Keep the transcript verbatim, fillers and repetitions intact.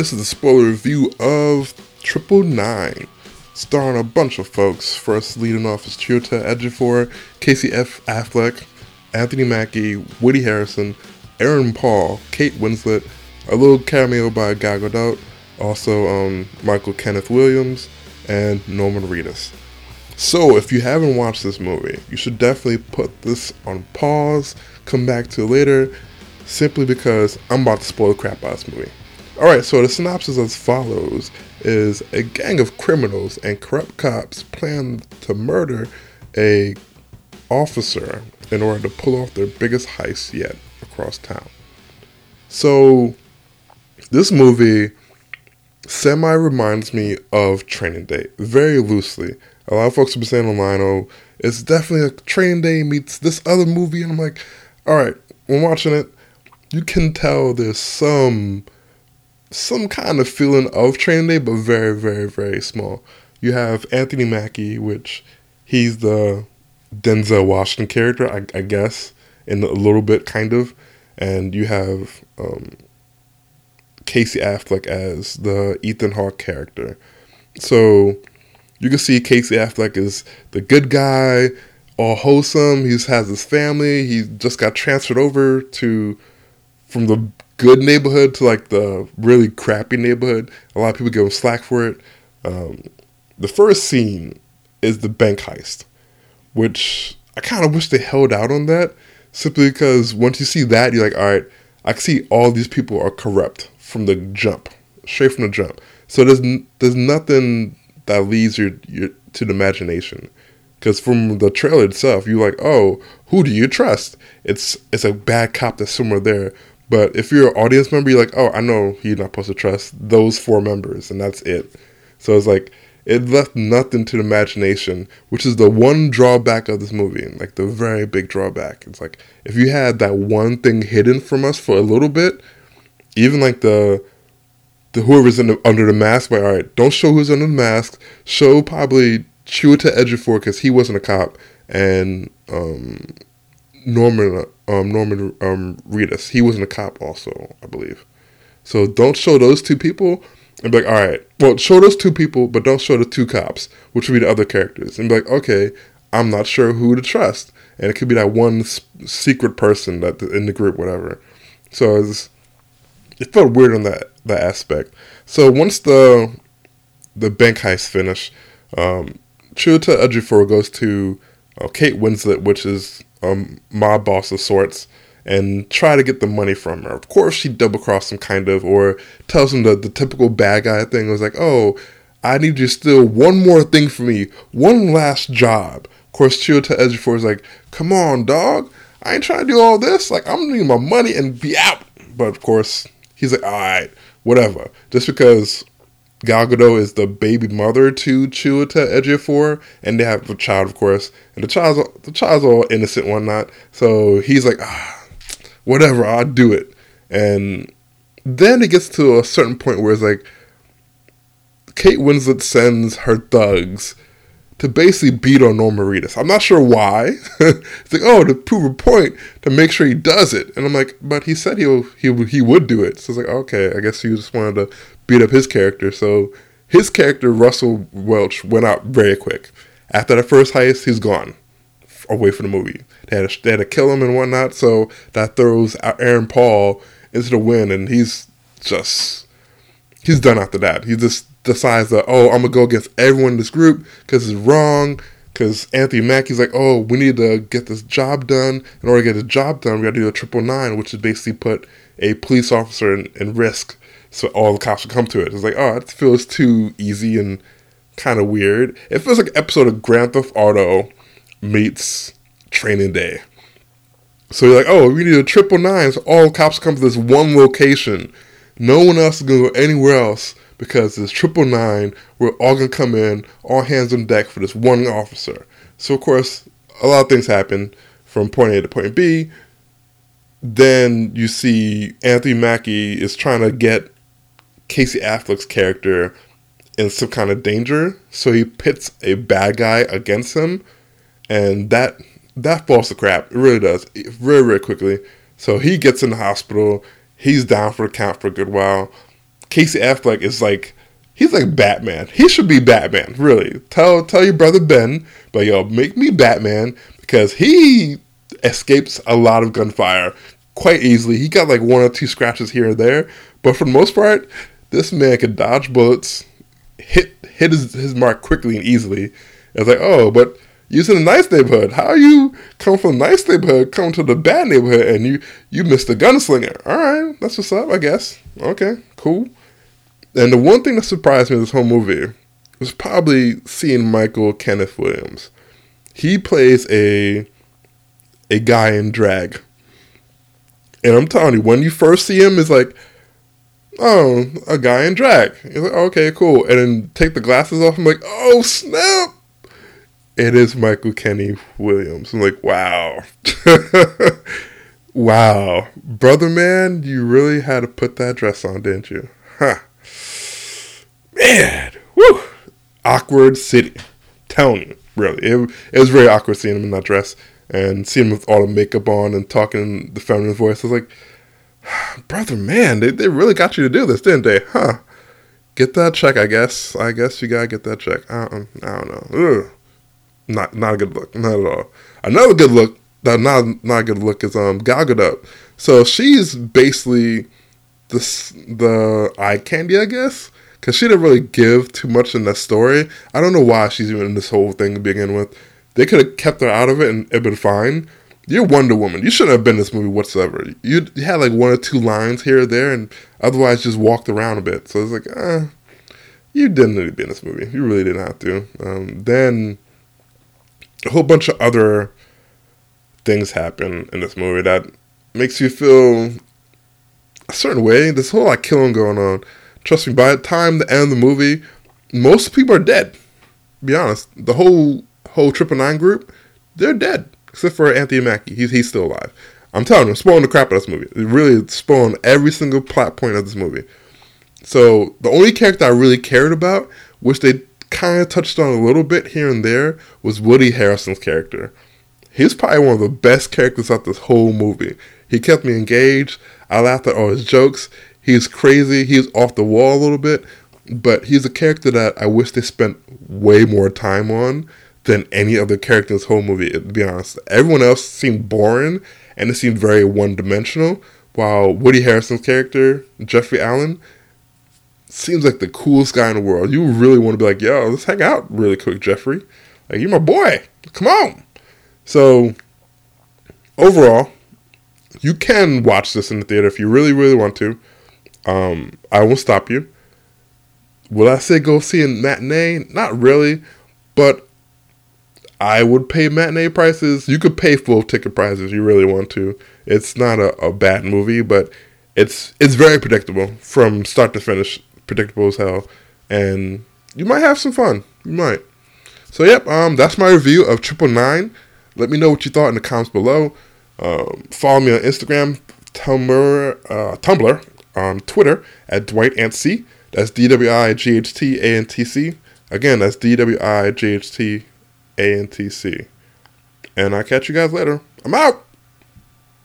this is a spoiler review of Triple Nine, starring a bunch of folks. First leading off is Chiwetel Ejiofor, Casey F. Affleck, Anthony Mackie, Woody Harrelson, Aaron Paul, Kate Winslet, a little cameo by Gal Gadot, also um, Michael Kenneth Williams, and Norman Reedus. So if you haven't watched this movie, you should definitely put this on pause, come back to it later, simply because I'm about to spoil the crap out of this movie. Alright, so the synopsis as follows is a gang of criminals and corrupt cops plan to murder a officer in order to pull off their biggest heist yet across town. So this movie semi reminds me of Training Day, very loosely. A lot of folks have been saying online, oh, it's definitely a Training Day meets this other movie, and I'm like, alright, when watching it, you can tell there's some some kind of feeling of Training Day, but very, very, very small. You have Anthony Mackie, which he's the Denzel Washington character, I, I guess, in a little bit, kind of. And you have um, Casey Affleck as the Ethan Hawke character. So you can see Casey Affleck is the good guy, all wholesome. He has his family. He just got transferred over to from the good neighborhood to like the really crappy neighborhood. A lot of people give him slack for it. Um, the first scene is the bank heist, which I kind of wish they held out on that, simply because once you see that, you're like, all right, I can see all these people are corrupt from the jump, straight from the jump. So there's there's nothing that leads your, your to the imagination, because from the trailer itself, you're like, oh, who do you trust? It's it's a bad cop that's somewhere there. But if you're an audience member, you're like, oh, I know you're not supposed to trust those four members, and that's it. So it's like, it left nothing to the imagination, which is the one drawback of this movie, like the very big drawback. It's like, if you had that one thing hidden from us for a little bit, even like the the whoever's in the, under the mask, like, all right, don't show who's under the mask, show probably Chiwetel Ejiofor, because he wasn't a cop, and um, Norman um, Norman um, Reedus, he wasn't a cop also, I believe. So don't show those two people, and be like, all right, well, show those two people, but don't show the two cops, which would be the other characters, and be like, okay, I'm not sure who to trust, and it could be that one s- secret person that in the group, whatever. So it's, it felt weird on that that aspect. So once the the bank heist finished, um, Chiwetel Ejiofor goes to uh, Kate Winslet, which is um, mob boss of sorts, and try to get the money from her. Of course, she double crossed him, kind of, or tells him the, the typical bad guy thing. It was like, oh, I need you to steal one more thing for me, one last job. Of course, Chiwetel Ejiofor is like, come on, dog, I ain't trying to do all this. Like, I'm needing my money and be out. But of course, he's like, all right, whatever. Just because Gal Gadot is the baby mother to Chiwetel Ejiofor, and they have a child, of course, and the child's the child's all innocent, and whatnot. So he's like, ah, whatever, I'll do it. And then it gets to a certain point where it's like, Kate Winslet sends her thugs to basically beat on Norman Reedus. I'm not sure why. It's like, oh, to prove a point, to make sure he does it. And I'm like, but he said he'll, he he would do it. So it's like, okay, I guess he just wanted to beat up his character. So his character, Russell Welch, went out very quick. After the first heist, he's gone away from the movie. They had, to, they had to kill him and whatnot, so that throws Aaron Paul into the wind, and he's just, he's done after that. He just decides that, oh, I'm going to go against everyone in this group because it's wrong, because Anthony Mackie's like, oh, we need to get this job done. In order to get this job done, we got to do a triple nine, which is basically put a police officer in, in risk so all the cops will come to it. It's like, oh, it feels too easy and kind of weird. It feels like an episode of Grand Theft Auto meets Training Day. So you're like, oh, we need a triple nine, so all cops come to this one location. No one else is going to go anywhere else because this triple nine, we're all going to come in, all hands on deck for this one officer. So, of course, a lot of things happen from point A to point B. Then you see Anthony Mackie is trying to get Casey Affleck's character in some kind of danger. So he pits a bad guy against him. And that that falls to crap. It really does. Very, very quickly. So he gets in the hospital. He's down for the count for a good while. Casey Affleck is like, he's like Batman. He should be Batman, really. Tell tell your brother Ben, but yo, make me Batman, because he escapes a lot of gunfire quite easily. He got like one or two scratches here and there, but for the most part, this man can dodge bullets, hit hit his, his mark quickly and easily. It's like, oh, but you're in a nice neighborhood. How you come from a nice neighborhood, come to the bad neighborhood, and you, you missed the gunslinger? All right, that's what's up, I guess. Okay, cool. And the one thing that surprised me in this whole movie was probably seeing Michael Kenneth Williams. He plays a a guy in drag. And I'm telling you, when you first see him, it's like, oh, a guy in drag. You're like, okay, cool. And then take the glasses off, I'm like, oh, snap. It is Michael Kenny Williams. I'm like, wow. Wow. Brother man, you really had to put that dress on, didn't you? Huh. Man. Whew. Awkward city. Telling you, really. It, it was very awkward seeing him in that dress and seeing him with all the makeup on and talking in the feminine voice. I was like, brother man, they, they really got you to do this, didn't they? Huh. Get that check, I guess. I guess you gotta get that check. I don't, I don't know. Ugh. Not not a good look, not at all. Another good look, that not not a good look is um Gal Gadot. So she's basically the the eye candy, I guess, because she didn't really give too much in that story. I don't know why she's even in this whole thing to begin with. They could have kept her out of it and it'd been fine. You're Wonder Woman. You shouldn't have been in this movie whatsoever. You, you had like one or two lines here or there, and otherwise just walked around a bit. So it's like, eh, you didn't need to be in this movie. You really didn't have to. Um, then a whole bunch of other things happen in this movie that makes you feel a certain way. This whole like killing going on. Trust me, by the time the end of the movie, most people are dead. To be honest, the whole whole Triple Nine group, they're dead except for Anthony Mackie. He's he's still alive. I'm telling you, I'm spoiling the crap out of this movie. It really spoiling every single plot point of this movie. So the only character I really cared about, which they kind of touched on a little bit here and there, was Woody Harrelson's character. He's probably one of the best characters out this whole movie. He kept me engaged. I laughed at all his jokes. He's crazy. He's off the wall a little bit, but he's a character that I wish they spent way more time on than any other character in this whole movie, to be honest. Everyone else seemed boring, and it seemed very one-dimensional, while Woody Harrelson's character, Jeffrey Allen, seems like the coolest guy in the world. You really want to be like, yo, let's hang out really quick, Jeffrey. Like, you're my boy. Come on. So, overall, you can watch this in the theater if you really, really want to. Um, I won't stop you. Will I say go see a matinee? Not really, but I would pay matinee prices. You could pay full ticket prices if you really want to. It's not a, a bad movie, but it's it's very predictable from start to finish. Predictable as hell, and you might have some fun. You might. So yep, um, that's my review of Triple Nine. Let me know what you thought in the comments below. Um, follow me on Instagram, Tumblr, uh, Tumblr, um, Twitter at Dwight Ant C. That's D W I G H T A N T C. Again, that's D W I G H T A N T C. And I'll catch you guys later. I'm out.